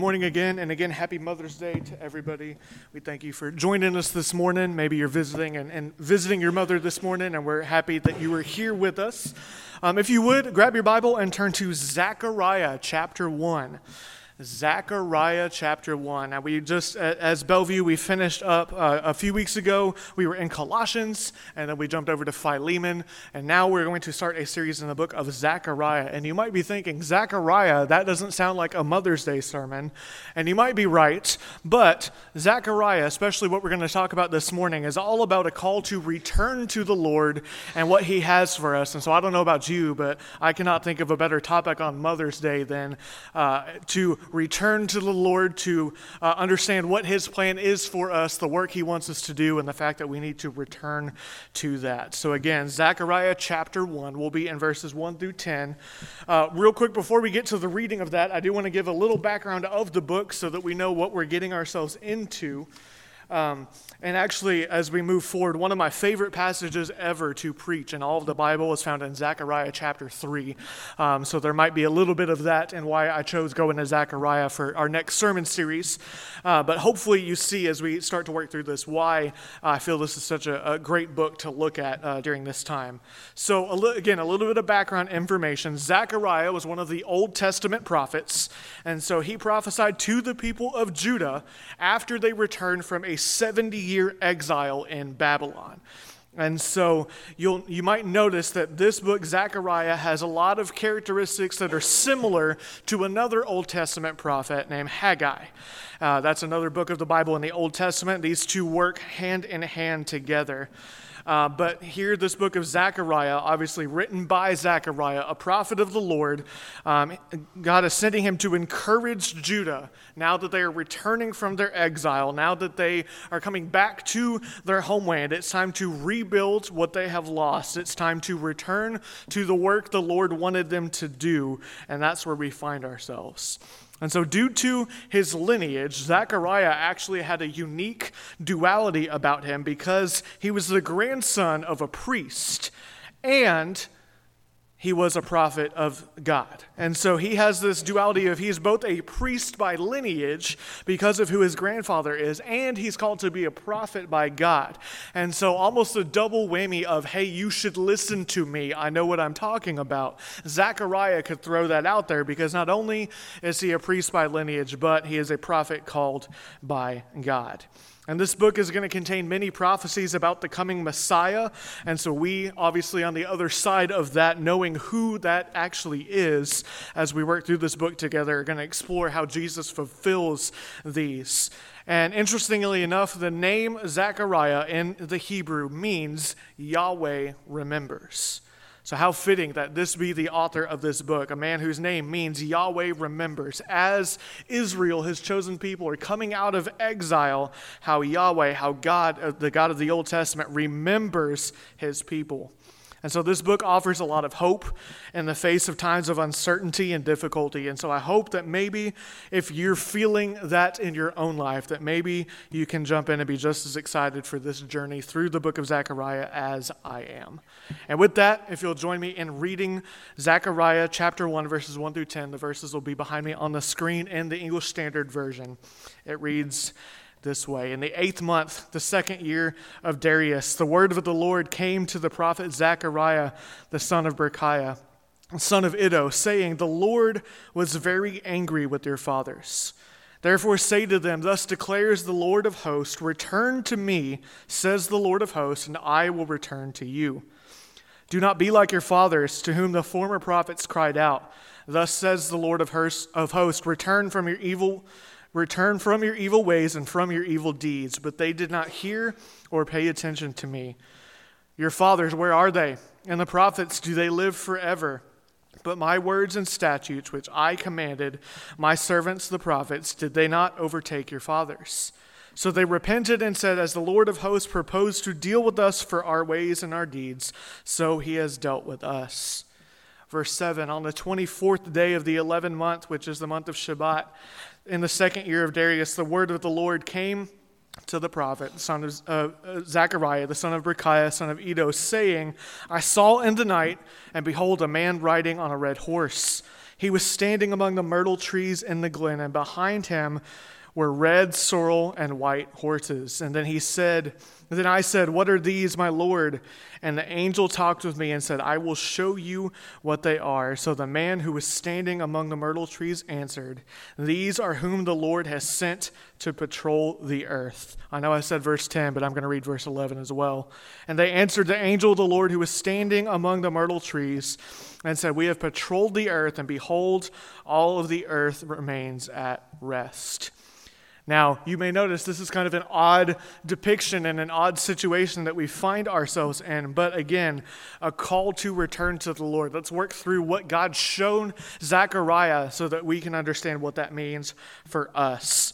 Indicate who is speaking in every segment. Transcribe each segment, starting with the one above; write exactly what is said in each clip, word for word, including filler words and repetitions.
Speaker 1: Morning again, and again, happy Mother's Day to everybody. We thank you for joining us this morning. Maybe you're visiting and, and visiting your mother this morning, and we're happy that you were here with us. Um, if you would, grab your Bible and turn to Zechariah chapter one. Zechariah chapter one. Now, we just, as Bellevue, we finished up uh, a few weeks ago. We were in Colossians, and then we jumped over to Philemon, and now we're going to start a series in the book of Zechariah. And you might be thinking, Zechariah, that doesn't sound like a Mother's Day sermon, and you might be right, but Zechariah, especially what we're going to talk about this morning, is all about a call to return to the Lord and what He has for us. And so I don't know about you, but I cannot think of a better topic on Mother's Day than uh, to return to the Lord, to uh, understand what His plan is for us, the work He wants us to do, and the fact that we need to return to that. So again, Zechariah chapter one will be in verses one through ten. Uh, real quick, before we get to the reading of that, I do want to give a little background of the book so that we know what we're getting ourselves into. Um, and actually, as we move forward, one of my favorite passages ever to preach in all of the Bible is found in Zechariah chapter three. Um, so there might be a little bit of that and why I chose going to Zechariah for our next sermon series. Uh, but hopefully you see as we start to work through this why I feel this is such a, a great book to look at uh, during this time. So a li- again, a little bit of background information. Zechariah was one of the Old Testament prophets, and so he prophesied to the people of Judah after they returned from a seventy-year exile in Babylon. And so you'll you might notice that this book, Zechariah, has a lot of characteristics that are similar to another Old Testament prophet named Haggai. Uh, that's another book of the Bible in the Old Testament. These two work hand in hand together. Uh, but here, this book of Zechariah, obviously written by Zechariah, a prophet of the Lord, um, God is sending him to encourage Judah now that they are returning from their exile, now that they are coming back to their homeland. It's time to rebuild what they have lost. It's time to return to the work the Lord wanted them to do, and that's where we find ourselves. And so due to his lineage, Zechariah actually had a unique duality about him because he was the grandson of a priest and he was a prophet of God. And so he has this duality of he's both a priest by lineage because of who his grandfather is, and he's called to be a prophet by God. And so almost a double whammy of, hey, you should listen to me. I know what I'm talking about. Zechariah could throw that out there because not only is he a priest by lineage, but he is a prophet called by God. And this book is going to contain many prophecies about the coming Messiah. And so we, obviously on the other side of that, knowing who that actually is, as we work through this book together, are going to explore how Jesus fulfills these. And interestingly enough, the name Zechariah in the Hebrew means Yahweh remembers. So how fitting that this be the author of this book, a man whose name means Yahweh remembers. As Israel, his chosen people, are coming out of exile, how Yahweh, how God, the God of the Old Testament, remembers his people. And so this book offers a lot of hope in the face of times of uncertainty and difficulty. And so I hope that maybe if you're feeling that in your own life, that maybe you can jump in and be just as excited for this journey through the book of Zechariah as I am. And with that, if you'll join me in reading Zechariah chapter one, verses one through ten, the verses will be behind me on the screen in the English Standard Version. It reads this way: In the eighth month, the second year of Darius, the word of the Lord came to the prophet Zechariah, the son of Berechiah, son of Iddo, saying, The Lord was very angry with your fathers. Therefore say to them, Thus declares the Lord of hosts, Return to me, says the Lord of hosts, and I will return to you. Do not be like your fathers, to whom the former prophets cried out. Thus says the Lord of hosts, Return from your evil Return from your evil ways and from your evil deeds. But they did not hear or pay attention to me. Your fathers, where are they? And the prophets, do they live forever? But my words and statutes, which I commanded my servants the prophets, did they not overtake your fathers? So they repented and said, As the Lord of hosts proposed to deal with us for our ways and our deeds, so he has dealt with us. Verse seven, on the twenty-fourth day of the eleventh month, which is the month of Shabbat, in the second year of Darius, the word of the Lord came to the prophet, the son of uh, Zechariah, the son of Berechiah, son of Iddo, saying, I saw in the night, and behold, a man riding on a red horse. He was standing among the myrtle trees in the glen, and behind him were red, sorrel, and white horses. And then he said, then I said, what are these, my Lord? And the angel talked with me and said, I will show you what they are. So the man who was standing among the myrtle trees answered, these are whom the Lord has sent to patrol the earth. I know I said verse ten, but I'm going to read verse eleven as well. And they answered the angel of the Lord who was standing among the myrtle trees and said, we have patrolled the earth, and behold, all of the earth remains at rest. Now, you may notice this is kind of an odd depiction and an odd situation that we find ourselves in, but again, a call to return to the Lord. Let's work through what God shown Zechariah so that we can understand what that means for us.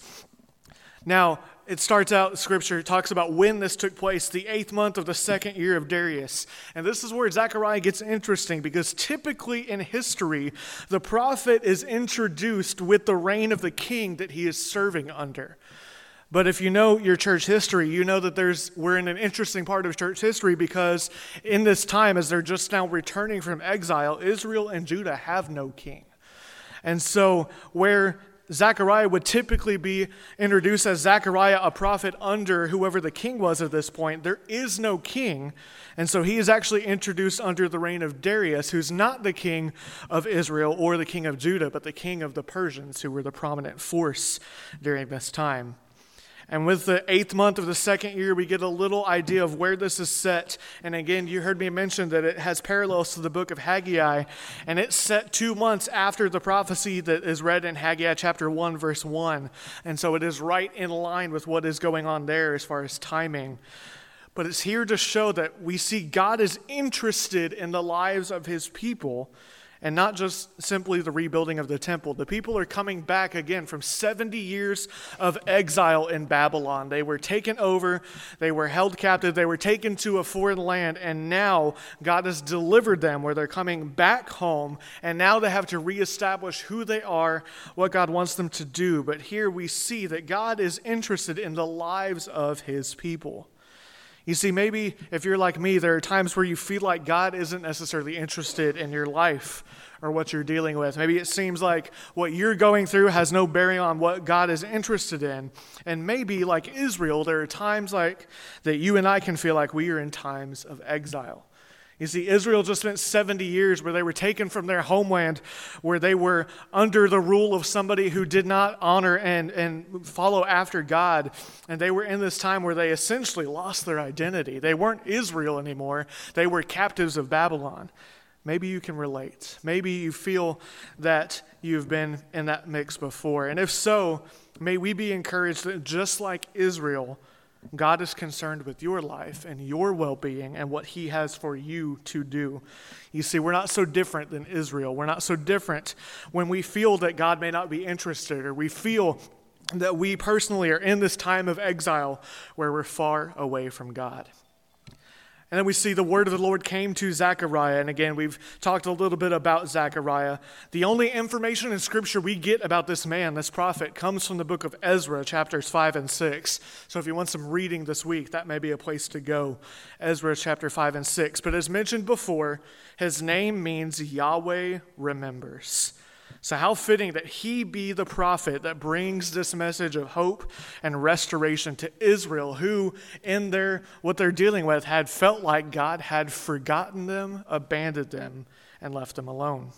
Speaker 1: Now, it starts out, Scripture talks about when this took place, the eighth month of the second year of Darius. And this is where Zechariah gets interesting, because typically in history, the prophet is introduced with the reign of the king that he is serving under. But if you know your church history, you know that there's we're in an interesting part of church history, because in this time, as they're just now returning from exile, Israel and Judah have no king. And so where Zechariah would typically be introduced as Zechariah, a prophet under whoever the king was at this point, there is no king. And so he is actually introduced under the reign of Darius, who's not the king of Israel or the king of Judah, but the king of the Persians, who were the prominent force during this time. And with the eighth month of the second year, we get a little idea of where this is set. And again, you heard me mention that it has parallels to the book of Haggai. And it's set two months after the prophecy that is read in Haggai chapter one, verse one. And so it is right in line with what is going on there as far as timing. But it's here to show that we see God is interested in the lives of his people, and not just simply the rebuilding of the temple. The people are coming back again from seventy years of exile in Babylon. They were taken over, they were held captive, they were taken to a foreign land, and now God has delivered them where they're coming back home, and now they have to reestablish who they are, what God wants them to do. But here we see that God is interested in the lives of his people. You see, maybe if you're like me, there are times where you feel like God isn't necessarily interested in your life or what you're dealing with. Maybe it seems like what you're going through has no bearing on what God is interested in. And maybe, like Israel, there are times like that you and I can feel like we are in times of exile. You see, Israel just spent seventy years where they were taken from their homeland, where they were under the rule of somebody who did not honor and, and follow after God. And they were in this time where they essentially lost their identity. They weren't Israel anymore. They were captives of Babylon. Maybe you can relate. Maybe you feel that you've been in that mix before. And if so, may we be encouraged that just like Israel, God is concerned with your life and your well-being and what he has for you to do. You see, we're not so different than Israel. We're not so different when we feel that God may not be interested, or we feel that we personally are in this time of exile where we're far away from God. And then we see the word of the Lord came to Zechariah. And again, we've talked a little bit about Zechariah. The only information in Scripture we get about this man, this prophet, comes from the book of Ezra, chapters five and six. So if you want some reading this week, that may be a place to go. Ezra chapter five and six. But as mentioned before, his name means Yahweh remembers. So how fitting that he be the prophet that brings this message of hope and restoration to Israel, who in their what they're dealing with had felt like God had forgotten them, abandoned them, and left them alone.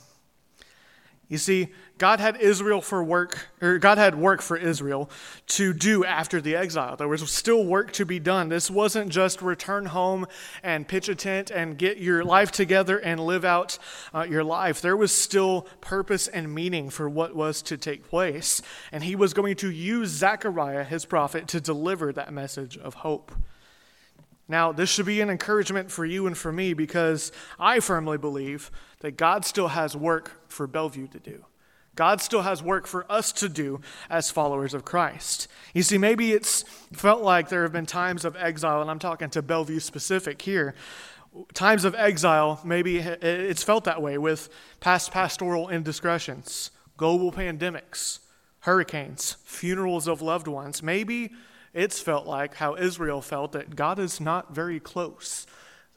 Speaker 1: You see, God had Israel for work, or God had work for Israel to do after the exile. There was still work to be done. This wasn't just return home and pitch a tent and get your life together and live out uh, your life. There was still purpose and meaning for what was to take place. And he was going to use Zechariah, his prophet, to deliver that message of hope. Now, this should be an encouragement for you and for me, because I firmly believe that God still has work for Bellevue to do. God still has work for us to do as followers of Christ. You see, maybe it's felt like there have been times of exile, and I'm talking to Bellevue specific here. Times of exile, maybe it's felt that way with past pastoral indiscretions, global pandemics, hurricanes, funerals of loved ones. Maybe it's felt like how Israel felt, that God is not very close,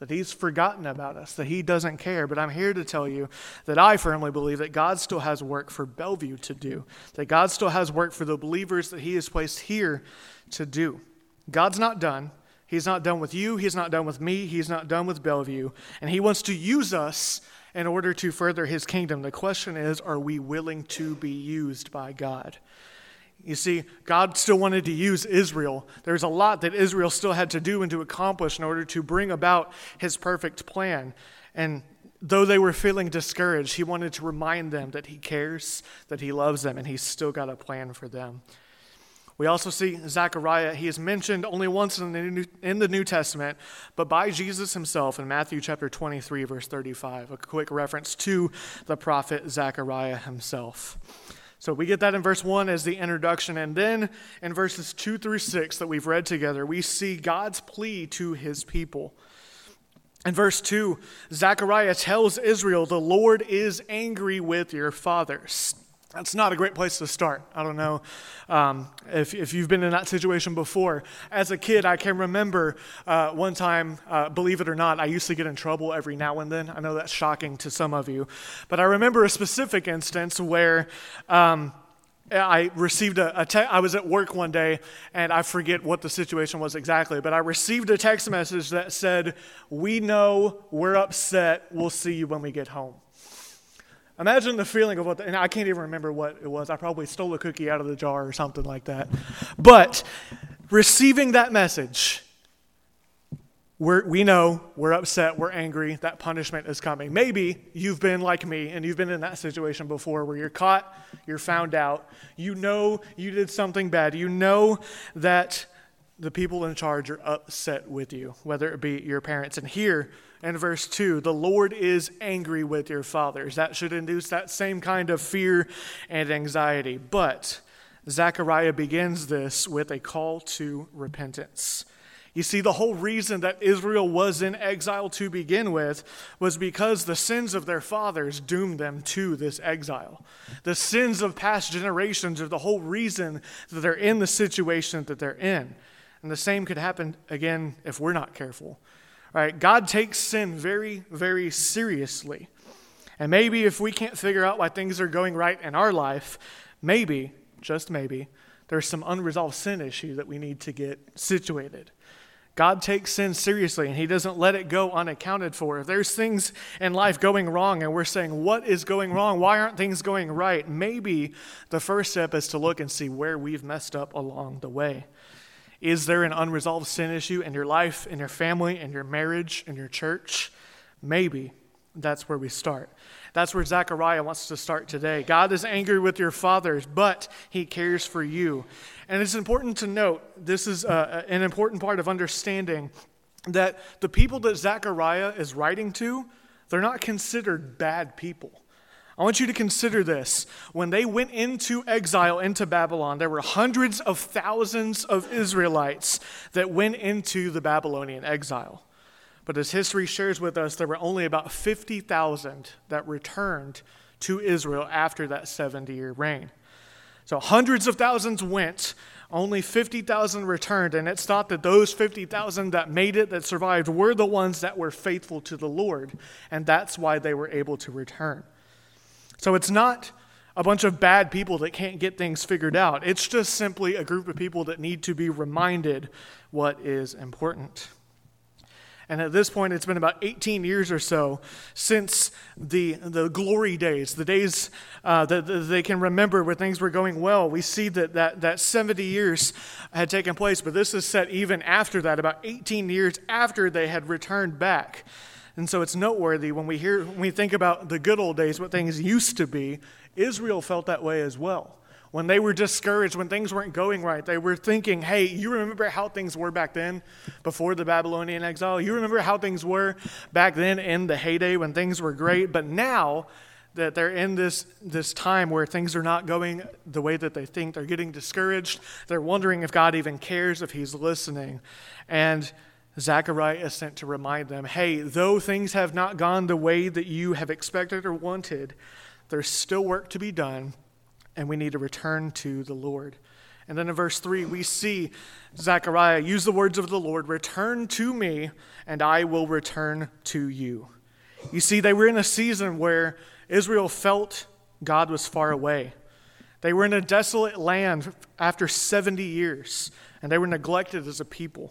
Speaker 1: that he's forgotten about us, that he doesn't care. But I'm here to tell you that I firmly believe that God still has work for Bellevue to do, that God still has work for the believers that he has placed here to do. God's not done. He's not done with you. He's not done with me. He's not done with Bellevue. And he wants to use us in order to further his kingdom. The question is, are we willing to be used by God? You see, God still wanted to use Israel. There's a lot that Israel still had to do and to accomplish in order to bring about his perfect plan. And though they were feeling discouraged, he wanted to remind them that he cares, that he loves them, and he's still got a plan for them. We also see Zechariah. He is mentioned only once in the New, in the New Testament, but by Jesus himself in Matthew chapter twenty-three, verse thirty-five, a quick reference to the prophet Zechariah himself. So we get that in verse one as the introduction, and then in verses two through six that we've read together, we see God's plea to his people. In verse two, Zechariah tells Israel, the Lord is angry with your fathers. That's not a great place to start. I don't know um, if, if you've been in that situation before. As a kid, I can remember uh, one time, uh, believe it or not, I used to get in trouble every now and then. I know that's shocking to some of you. But I remember a specific instance where um, I received a, a te- I was at work one day, and I forget what the situation was exactly, but I received a text message that said, "We know, we're upset, we'll see you when we get home." Imagine the feeling of what, the, and I can't even remember what it was. I probably stole a cookie out of the jar or something like that. But receiving that message, we're, we know, we're upset, we're angry, that punishment is coming. Maybe you've been like me and you've been in that situation before where you're caught, you're found out, you know you did something bad, you know that the people in charge are upset with you, whether it be your parents. And here, in verse two, the Lord is angry with your fathers. That should induce that same kind of fear and anxiety. But Zechariah begins this with a call to repentance. You see, the whole reason that Israel was in exile to begin with was because the sins of their fathers doomed them to this exile. The sins of past generations are the whole reason that they're in the situation that they're in. And the same could happen again if we're not careful. Right? God takes sin very, very seriously. And maybe if we can't figure out why things are going right in our life, maybe, just maybe, there's some unresolved sin issue that we need to get situated. God takes sin seriously, and he doesn't let it go unaccounted for. If there's things in life going wrong, and we're saying, what is going wrong? Why aren't things going right? Maybe the first step is to look and see where we've messed up along the way. Is there an unresolved sin issue in your life, in your family, in your marriage, in your church? Maybe that's where we start. That's where Zechariah wants to start today. God is angry with your fathers, but he cares for you. And it's important to note, this is uh, an important part of understanding that the people that Zechariah is writing to, they're not considered bad people. I want you to consider this. When they went into exile into Babylon, there were hundreds of thousands of Israelites that went into the Babylonian exile. But as history shares with us, there were only about fifty thousand that returned to Israel after that seventy-year reign. So hundreds of thousands went, only fifty thousand returned, and it's thought that those fifty thousand that made it, that survived, were the ones that were faithful to the Lord, and that's why they were able to return. So it's not a bunch of bad people that can't get things figured out. It's just simply a group of people that need to be reminded what is important. And at this point, it's been about eighteen years or so since the the glory days, the days uh, that, that they can remember where things were going well. We see that, that that seventy years had taken place, but this is set even after that, about eighteen years after they had returned back. And so it's noteworthy when we hear, when we think about the good old days, what things used to be. Israel felt that way as well. When they were discouraged, when things weren't going right, they were thinking, hey, you remember how things were back then before the Babylonian exile? You remember how things were back then in the heyday when things were great? But now that they're in this, this time where things are not going the way that they think, they're getting discouraged. They're wondering if God even cares, if he's listening. And Zechariah is sent to remind them, hey, though things have not gone the way that you have expected or wanted, there's still work to be done, and we need to return to the Lord. And then in verse three, we see Zechariah use the words of the Lord, return to me, and I will return to you. You see, they were in a season where Israel felt God was far away. They were in a desolate land after seventy years, and they were neglected as a people.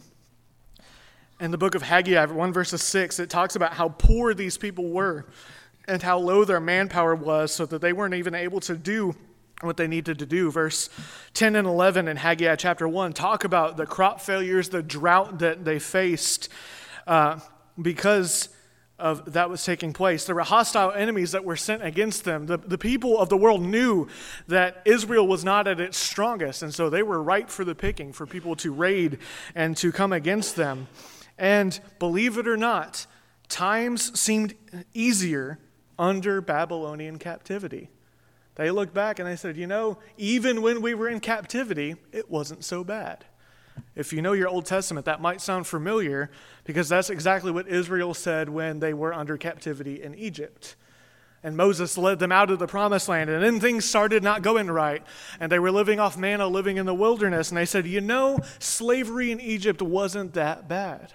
Speaker 1: In the book of Haggai, one verse six, it talks about how poor these people were and how low their manpower was so that they weren't even able to do what they needed to do. Verse ten and eleven in Haggai chapter one talk about the crop failures, the drought that they faced uh, because of that was taking place. There were hostile enemies that were sent against them. The, the people of the world knew that Israel was not at its strongest, and so they were ripe for the picking for people to raid and to come against them. And believe it or not, times seemed easier under Babylonian captivity. They looked back and they said, you know, even when we were in captivity, it wasn't so bad. If you know your Old Testament, that might sound familiar because that's exactly what Israel said when they were under captivity in Egypt. And Moses led them out of the promised land, and then things started not going right, and they were living off manna, living in the wilderness, and they said, you know, slavery in Egypt wasn't that bad.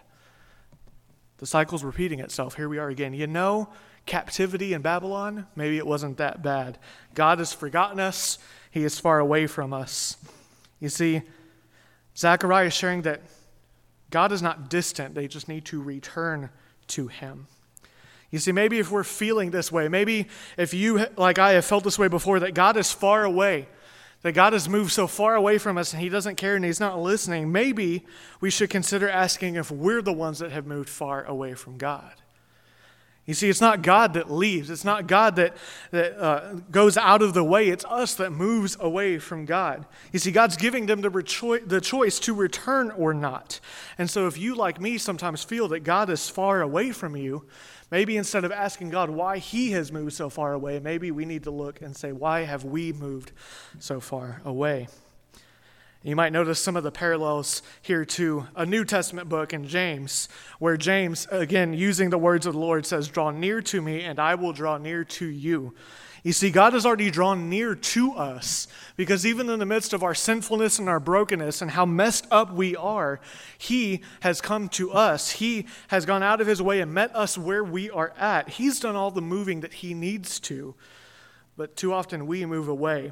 Speaker 1: The cycle's repeating itself. Here we are again. You know, captivity in Babylon, maybe it wasn't that bad. God has forgotten us. He is far away from us. You see, Zechariah is sharing that God is not distant. They just need to return to him. You see, maybe if we're feeling this way, maybe if you, like I, have felt this way before, that God is far away, that God has moved so far away from us and he doesn't care and he's not listening, maybe we should consider asking if we're the ones that have moved far away from God. You see, it's not God that leaves. It's not God that, that uh, goes out of the way. It's us that moves away from God. You see, God's giving them the, recho- the choice to return or not. And so if you, like me, sometimes feel that God is far away from you, maybe instead of asking God why he has moved so far away, maybe we need to look and say, why have we moved so far away? You might notice some of the parallels here to a New Testament book in James, where James, again, using the words of the Lord, says, draw near to me and I will draw near to you. You see, God has already drawn near to us because even in the midst of our sinfulness and our brokenness and how messed up we are, he has come to us. He has gone out of his way and met us where we are at. He's done all the moving that he needs to, but too often we move away.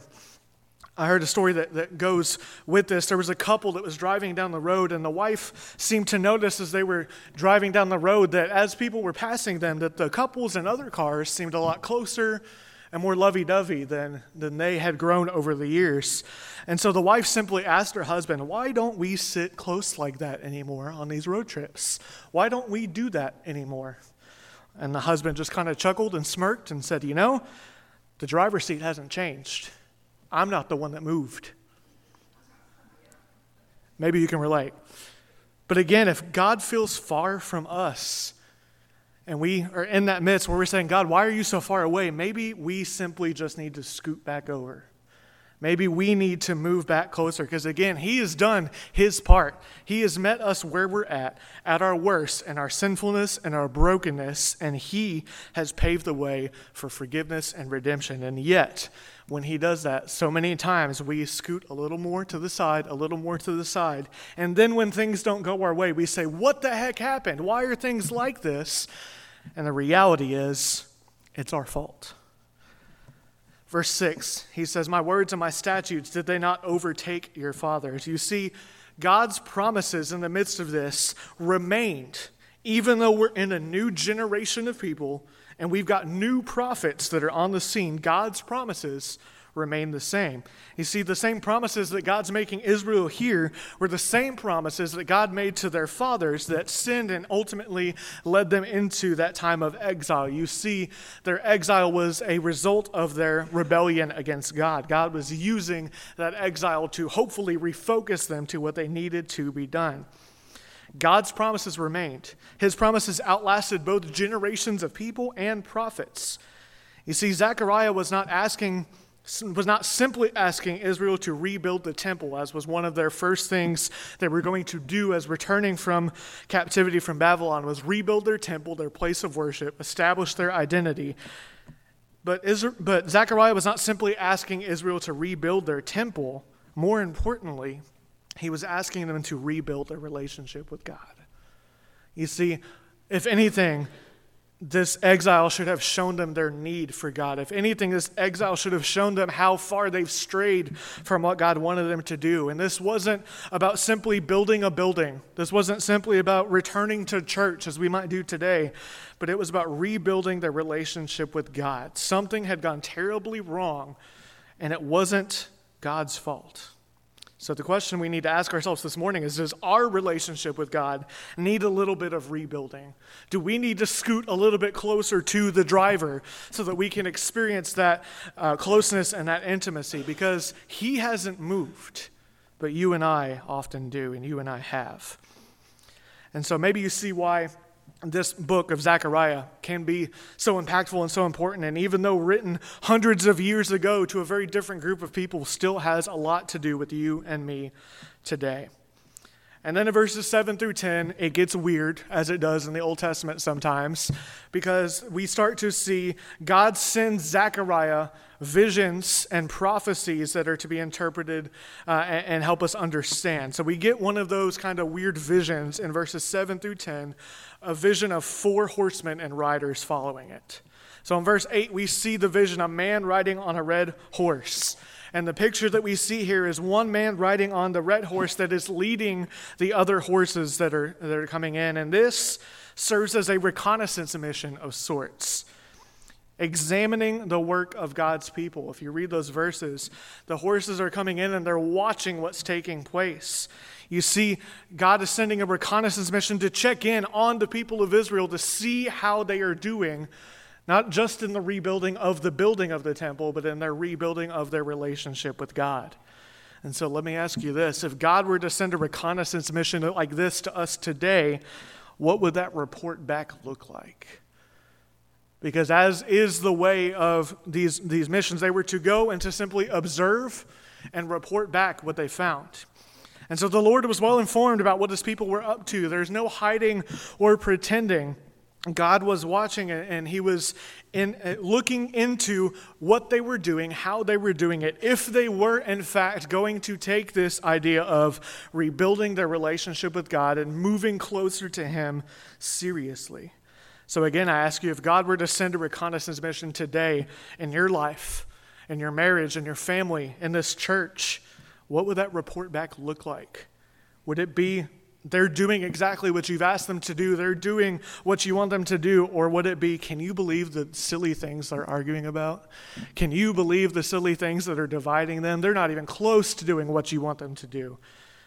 Speaker 1: I heard a story that, that goes with this. There was a couple that was driving down the road, and the wife seemed to notice as they were driving down the road that as people were passing them, that the couples in other cars seemed a lot closer and more lovey-dovey than, than they had grown over the years. And so the wife simply asked her husband, why don't we sit close like that anymore on these road trips? Why don't we do that anymore? And the husband just kind of chuckled and smirked and said, you know, the driver's seat hasn't changed. I'm not the one that moved. Maybe you can relate. But again, if God feels far from us, and we are in that midst where we're saying, God, why are you so far away? Maybe we simply just need to scoot back over. Maybe we need to move back closer because, again, he has done his part. He has met us where we're at, at our worst, and our sinfulness and our brokenness, and he has paved the way for forgiveness and redemption. And yet, when he does that, so many times we scoot a little more to the side, a little more to the side. And then when things don't go our way, we say, what the heck happened? Why are things like this? And the reality is, it's our fault. Verse six, he says, my words and my statutes, did they not overtake your fathers? You see, God's promises in the midst of this remained, even though we're in a new generation of people and we've got new prophets that are on the scene. God's promises remain the same. You see, the same promises that God's making Israel here were the same promises that God made to their fathers that sinned and ultimately led them into that time of exile. You see, their exile was a result of their rebellion against God. God was using that exile to hopefully refocus them to what they needed to be done. God's promises remained. His promises outlasted both generations of people and prophets. You see, Zechariah was not asking was not simply asking Israel to rebuild the temple, as was one of their first things they were going to do as returning from captivity from Babylon, was rebuild their temple, their place of worship, establish their identity. But, Israel, but Zechariah was not simply asking Israel to rebuild their temple More importantly, he was asking them to rebuild their relationship with God. You see, if anything, this exile should have shown them their need for God. If anything, this exile should have shown them how far they've strayed from what God wanted them to do. And this wasn't about simply building a building. This wasn't simply about returning to church as we might do today, but it was about rebuilding their relationship with God. Something had gone terribly wrong, and it wasn't God's fault. So the question we need to ask ourselves this morning is, does our relationship with God need a little bit of rebuilding? Do we need to scoot a little bit closer to the driver so that we can experience that uh, closeness and that intimacy? Because he hasn't moved, but you and I often do, and you and I have. And so maybe you see why this book of Zechariah can be so impactful and so important, and even though written hundreds of years ago to a very different group of people, still has a lot to do with you and me today. And then in verses seven through ten, it gets weird, as it does in the Old Testament sometimes, because we start to see God sends Zechariah visions and prophecies that are to be interpreted uh, and, and help us understand. So we get one of those kind of weird visions in verses seven through ten, a vision of four horsemen and riders following it. So in verse eight, we see the vision, a man riding on a red horse. And the picture that we see here is one man riding on the red horse that is leading the other horses that are, that are coming in. And this serves as a reconnaissance mission of sorts, examining the work of God's people. If you read those verses, the horses are coming in and they're watching what's taking place. You see, God is sending a reconnaissance mission to check in on the people of Israel to see how they are doing, not just in the rebuilding of the building of the temple, but in their rebuilding of their relationship with God. And so let me ask you this. If God were to send a reconnaissance mission like this to us today, what would that report back look like? Because as is the way of these, these missions, they were to go and to simply observe and report back what they found. And so the Lord was well informed about what his people were up to. There's no hiding or pretending. God was watching it, and he was in, uh, looking into what they were doing, how they were doing it, if they were, in fact, going to take this idea of rebuilding their relationship with God and moving closer to him seriously. So again, I ask you, if God were to send a reconnaissance mission today in your life, in your marriage, in your family, in this church, what would that report back look like? Would it be they're doing exactly what you've asked them to do, they're doing what you want them to do, or would it be, can you believe the silly things they're arguing about? Can you believe the silly things that are dividing them? They're not even close to doing what you want them to do.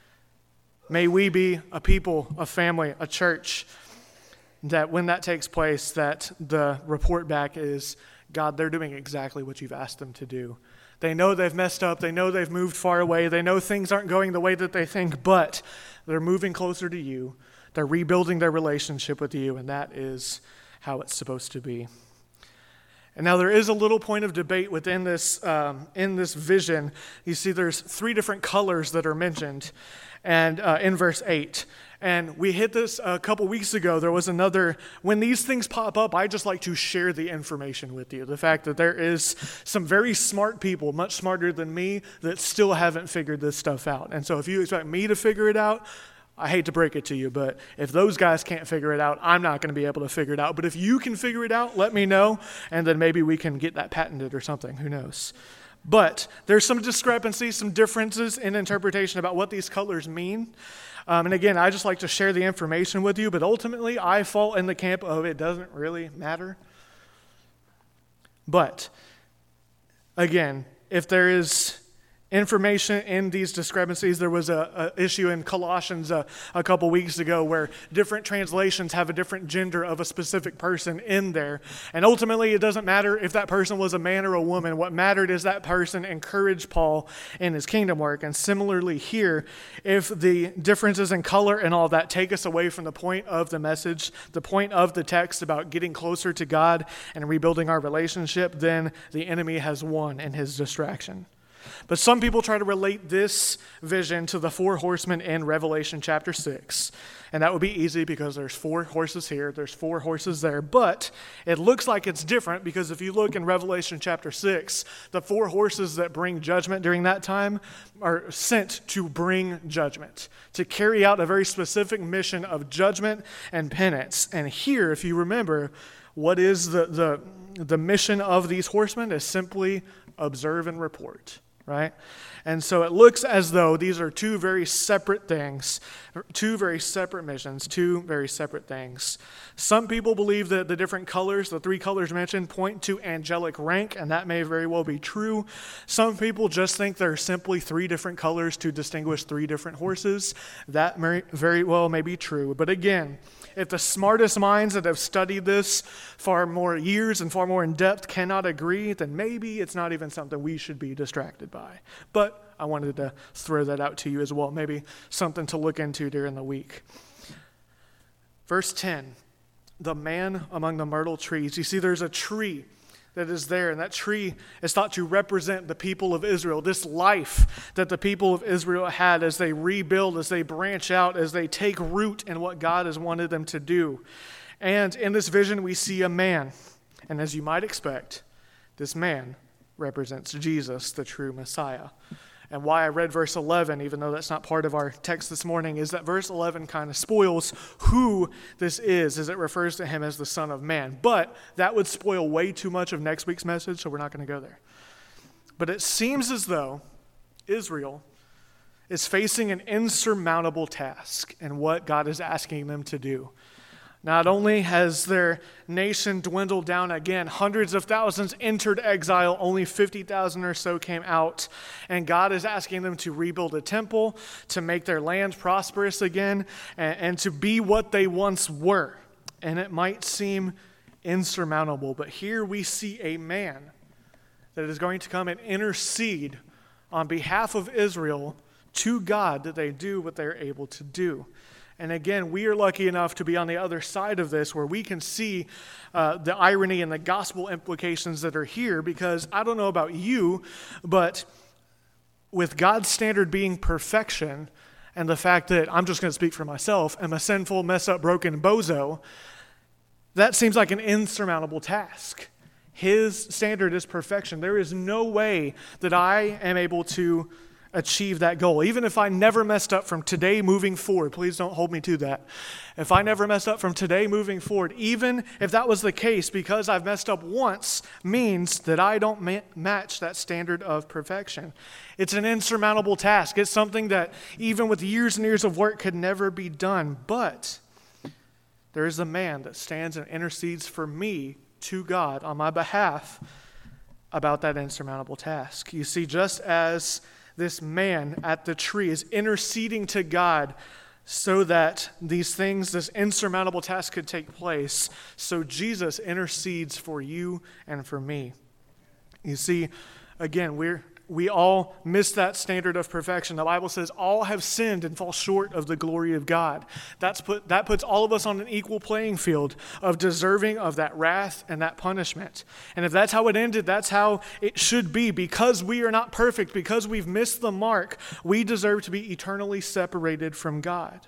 Speaker 1: May we be a people, a family, a church, that when that takes place, that the report back is, God, they're doing exactly what you've asked them to do. They know they've messed up. They know they've moved far away. They know things aren't going the way that they think, but they're moving closer to you. They're rebuilding their relationship with you, and that is how it's supposed to be. And now there is a little point of debate within this, um, in this vision. You see there's three different colors that are mentioned and uh, in verse eight. And we hit this a couple weeks ago. There was another, when these things pop up, I just like to share the information with you. The fact that there is some very smart people, much smarter than me, that still haven't figured this stuff out. And so if you expect me to figure it out, I hate to break it to you, but if those guys can't figure it out, I'm not going to be able to figure it out. But if you can figure it out, let me know, and then maybe we can get that patented or something. Who knows? But there's some discrepancies, some differences in interpretation about what these colors mean. Um, and again, I just like to share the information with you, but ultimately I fall in the camp of it doesn't really matter. But again, if there is information in these discrepancies, there was a, a issue in Colossians a, a couple weeks ago where different translations have a different gender of a specific person in there. And ultimately, it doesn't matter if that person was a man or a woman. What mattered is that person encouraged Paul in his kingdom work. And similarly here, if the differences in color and all that take us away from the point of the message, the point of the text about getting closer to God and rebuilding our relationship, then the enemy has won in his distraction. But some people try to relate this vision to the four horsemen in Revelation chapter six. And that would be easy because there's four horses here, there's four horses there. But it looks like it's different because if you look in Revelation chapter six, the four horses that bring judgment during that time are sent to bring judgment, to carry out a very specific mission of judgment and penance. And here, if you remember, what is the, the, the mission of these horsemen is simply observe and report, right? And so it looks as though these are two very separate things, two very separate missions, two very separate things. Some people believe that the different colors, the three colors mentioned, point to angelic rank, and that may very well be true. Some people just think there are simply three different colors to distinguish three different horses. That may very well may be true. But again, if the smartest minds that have studied this far more years and far more in depth cannot agree, then maybe it's not even something we should be distracted by. But I wanted to throw that out to you as well. Maybe something to look into during the week. Verse ten, the man among the myrtle trees. You see, there's a tree that is there, and that tree is thought to represent the people of Israel, this life that the people of Israel had as they rebuild, as they branch out, as they take root in what God has wanted them to do. And in this vision, we see a man. And as you might expect, this man represents Jesus, the true Messiah. And why I read verse eleven, even though that's not part of our text this morning, is that verse eleven kind of spoils who this is, as it refers to him as the Son of Man. But that would spoil way too much of next week's message, so we're not going to go there. But it seems as though Israel is facing an insurmountable task in what God is asking them to do. Not only has their nation dwindled down again, hundreds of thousands entered exile, only fifty thousand or so came out, and God is asking them to rebuild a temple, to make their land prosperous again, and, and to be what they once were. And it might seem insurmountable, but here we see a man that is going to come and intercede on behalf of Israel to God that they do what they're able to do. And again, we are lucky enough to be on the other side of this where we can see uh, the irony and the gospel implications that are here, because I don't know about you, but with God's standard being perfection and the fact that I'm just going to speak for myself, I'm a sinful, messed up, broken bozo, that seems like an insurmountable task. His standard is perfection. There is no way that I am able to achieve that goal. Even if I never messed up from today moving forward, please don't hold me to that. If I never messed up from today moving forward, even if that was the case, because I've messed up once, means that I don't ma- match that standard of perfection. It's an insurmountable task. It's something that even with years and years of work could never be done. But there is a man that stands and intercedes for me to God on my behalf about that insurmountable task. You see, just as this man at the tree is interceding to God so that these things, this insurmountable task could take place, so Jesus intercedes for you and for me. You see, again, we're we all miss that standard of perfection. The Bible says all have sinned and fall short of the glory of God. That's put, that puts all of us on an equal playing field of deserving of that wrath and that punishment. And if that's how it ended, that's how it should be. Because we are not perfect, because we've missed the mark, we deserve to be eternally separated from God.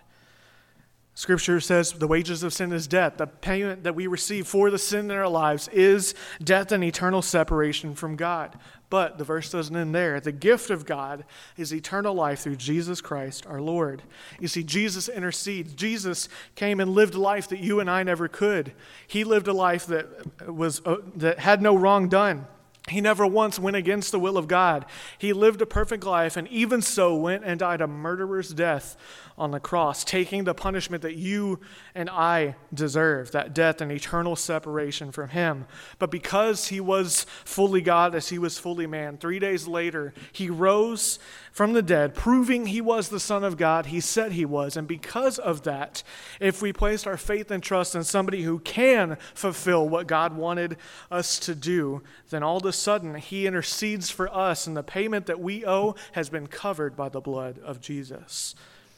Speaker 1: Scripture says the wages of sin is death. The payment that we receive for the sin in our lives is death and eternal separation from God. But the verse doesn't end there. The gift of God is eternal life through Jesus Christ our Lord. You see, Jesus intercedes. Jesus came and lived a life that you and I never could. He lived a life that was uh, that had no wrong done. He never once went against the will of God. He lived a perfect life, and even so went and died a murderer's death on the cross, taking the punishment that you and I deserve, that death and eternal separation from him. But because he was fully God as he was fully man, three days later, he rose from the dead, proving he was the Son of God he said he was. And because of that, if we placed our faith and trust in somebody who can fulfill what God wanted us to do, then all of a sudden he intercedes for us, and the payment that we owe has been covered by the blood of Jesus.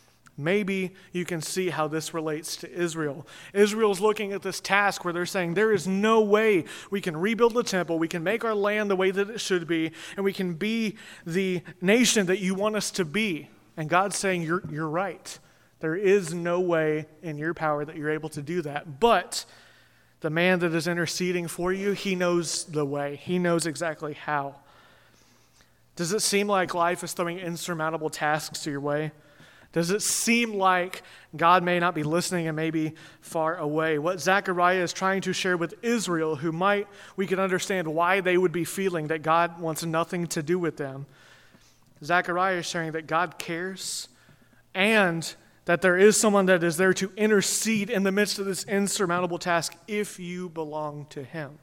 Speaker 1: Maybe you can see how this relates to Israel. Israel's looking at this task where they're saying there is no way we can rebuild the temple, we can make our land the way that it should be, and we can be the nation that you want us to be. And God's saying, you're, you're right. There is no way in your power that you're able to do that. But the man that is interceding for you, he knows the way. He knows exactly how. Does it seem like life is throwing insurmountable tasks to your way? Does it seem like God may not be listening and may be far away? What Zechariah is trying to share with Israel, who might, we can understand why they would be feeling that God wants nothing to do with them. Zechariah is sharing that God cares and that there is someone that is there to intercede in the midst of this insurmountable task if you belong to him.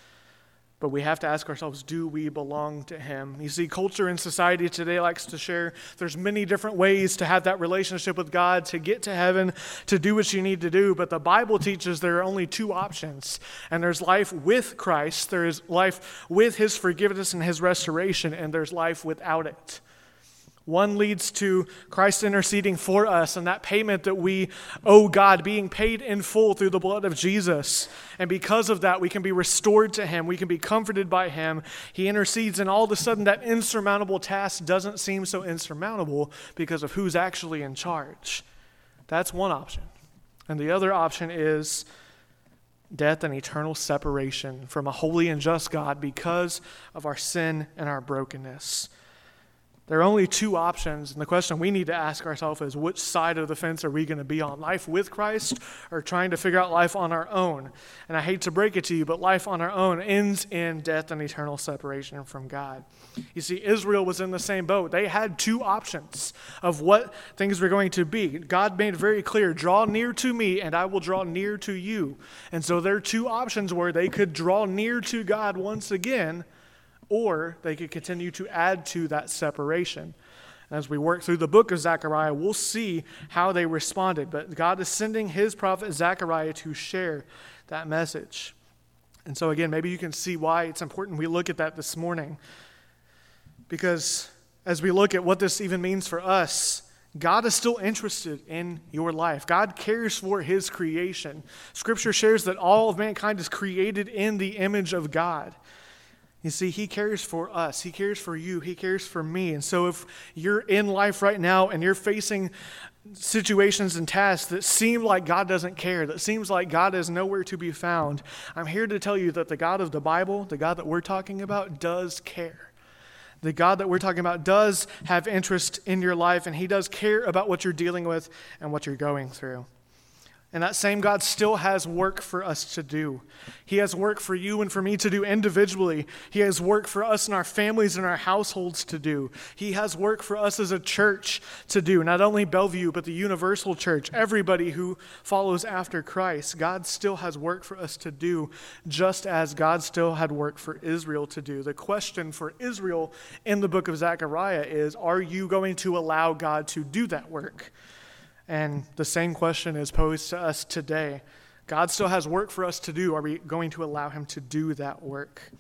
Speaker 1: But we have to ask ourselves, do we belong to him? You see, culture and society today likes to share there's many different ways to have that relationship with God, to get to heaven, to do what you need to do. But the Bible teaches there are only two options. And there's life with Christ, there is life with his forgiveness and his restoration, and there's life without it. One leads to Christ interceding for us and that payment that we owe God being paid in full through the blood of Jesus. And because of that, we can be restored to him. We can be comforted by him. He intercedes, and all of a sudden that insurmountable task doesn't seem so insurmountable because of who's actually in charge. That's one option. And the other option is death and eternal separation from a holy and just God because of our sin and our brokenness. There are only two options, and the question we need to ask ourselves is, which side of the fence are we going to be on? Life with Christ or trying to figure out life on our own? And I hate to break it to you, but life on our own ends in death and eternal separation from God. You see, Israel was in the same boat. They had two options of what things were going to be. God made very clear, draw near to me and I will draw near to you. And so their two options were they could draw near to God once again, or they could continue to add to that separation. As we work through the book of Zechariah, we'll see how they responded. But God is sending his prophet Zechariah to share that message. And so again, maybe you can see why it's important we look at that this morning. Because as we look at what this even means for us, God is still interested in your life. God cares for his creation. Scripture shares that all of mankind is created in the image of God. You see, he cares for us. He cares for you. He cares for me. And so if you're in life right now and you're facing situations and tasks that seem like God doesn't care, that seems like God is nowhere to be found, I'm here to tell you that the God of the Bible, the God that we're talking about, does care. The God that we're talking about does have interest in your life, and he does care about what you're dealing with and what you're going through. And that same God still has work for us to do. He has work for you and for me to do individually. He has work for us and our families and our households to do. He has work for us as a church to do. Not only Bellevue, but the universal church. Everybody who follows after Christ. God still has work for us to do, just as God still had work for Israel to do. The question for Israel in the book of Zechariah is, are you going to allow God to do that work? And the same question is posed to us today. God still has work for us to do. Are we going to allow him to do that work?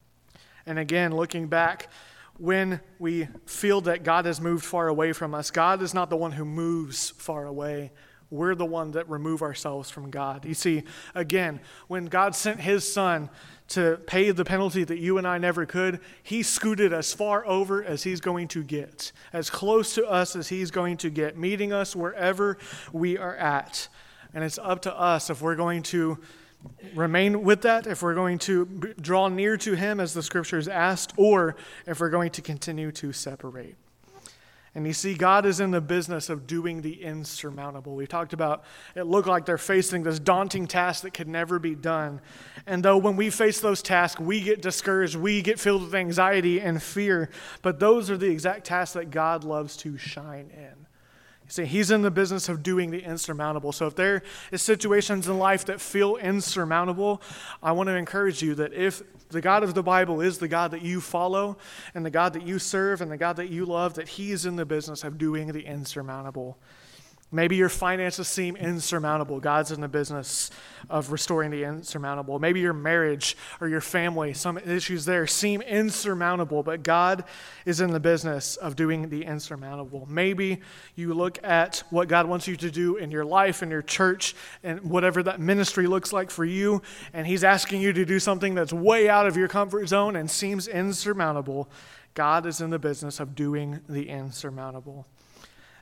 Speaker 1: And again, looking back, when we feel that God has moved far away from us, God is not the one who moves far away. We're the one that remove ourselves from God. You see, again, when God sent his son to pay the penalty that you and I never could, he scooted as far over as he's going to get, as close to us as he's going to get, meeting us wherever we are at. And it's up to us if we're going to remain with that, if we're going to draw near to him as the scriptures asked, or if we're going to continue to separate. And you see, God is in the business of doing the insurmountable. We talked about it looked like they're facing this daunting task that could never be done. And though when we face those tasks, we get discouraged, we get filled with anxiety and fear, but those are the exact tasks that God loves to shine in. You see, he's in the business of doing the insurmountable. So if there is situations in life that feel insurmountable, I want to encourage you that if the God of the Bible is the God that you follow and the God that you serve and the God that you love, that he is in the business of doing the insurmountable. Maybe your finances seem insurmountable. God's in the business of restoring the insurmountable. Maybe your marriage or your family, some issues there seem insurmountable, but God is in the business of doing the insurmountable. Maybe you look at what God wants you to do in your life, in your church, and whatever that ministry looks like for you, and he's asking you to do something that's way out of your comfort zone and seems insurmountable. God is in the business of doing the insurmountable.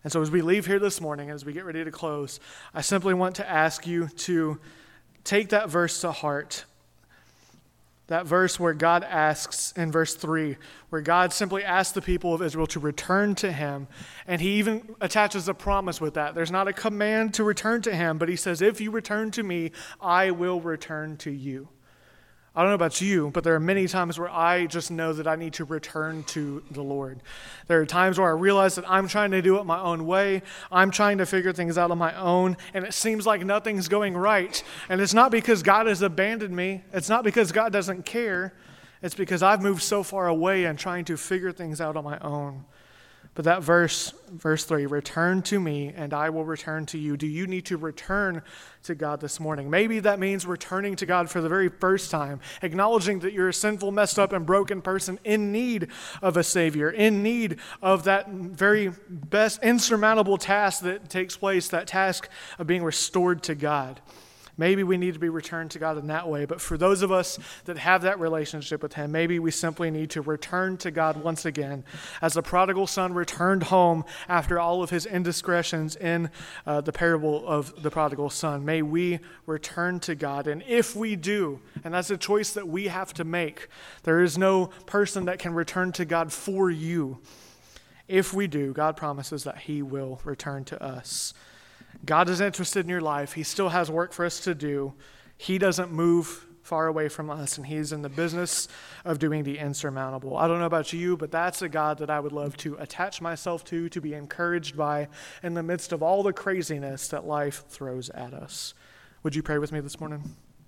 Speaker 1: And so as we leave here this morning, as we get ready to close, I simply want to ask you to take that verse to heart. That verse where God asks in verse three, where God simply asks the people of Israel to return to him. And he even attaches a promise with that. There's not a command to return to him, but he says, if you return to me, I will return to you. I don't know about you, but there are many times where I just know that I need to return to the Lord. There are times where I realize that I'm trying to do it my own way. I'm trying to figure things out on my own, and it seems like nothing's going right. And it's not because God has abandoned me. It's not because God doesn't care. It's because I've moved so far away and trying to figure things out on my own. But that verse, verse three, return to me and I will return to you. Do you need to return to God this morning? Maybe that means returning to God for the very first time, acknowledging that you're a sinful, messed up, and broken person in need of a Savior, in need of that very best insurmountable task that takes place, that task of being restored to God. Maybe we need to be returned to God in that way. But for those of us that have that relationship with him, maybe we simply need to return to God once again. As the prodigal son returned home after all of his indiscretions in uh, the parable of the prodigal son, may we return to God. And if we do, and that's a choice that we have to make, there is no person that can return to God for you. If we do, God promises that he will return to us. God is interested in your life. He still has work for us to do. He doesn't move far away from us, and he's in the business of doing the insurmountable. I don't know about you, but that's a God that I would love to attach myself to, to be encouraged by in the midst of all the craziness that life throws at us. Would you pray with me this morning?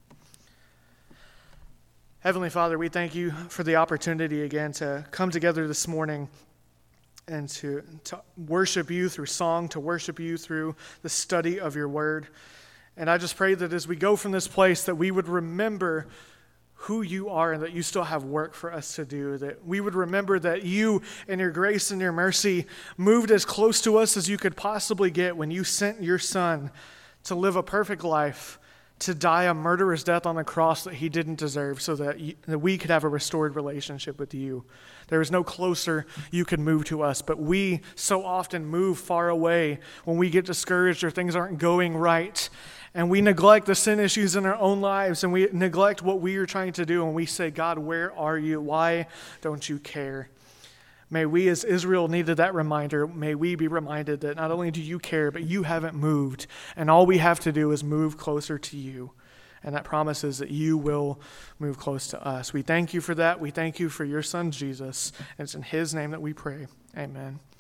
Speaker 1: Heavenly Father, we thank you for the opportunity again to come together this morning and to, to worship you through song, to worship you through the study of your word. And I just pray that as we go from this place, that we would remember who you are and that you still have work for us to do, that we would remember that you, in your grace and your mercy, moved as close to us as you could possibly get when you sent your son to live a perfect life, to die a murderous death on the cross that he didn't deserve, so that, you, that we could have a restored relationship with you. There is no closer you could move to us, but we so often move far away when we get discouraged or things aren't going right, and we neglect the sin issues in our own lives, and we neglect what we are trying to do, and we say, God, where are you? Why don't you care? May we, as Israel needed that reminder, may we be reminded that not only do you care, but you haven't moved, and all we have to do is move closer to you. And that promises that you will move close to us. We thank you for that. We thank you for your son, Jesus. And it's in his name that we pray. Amen.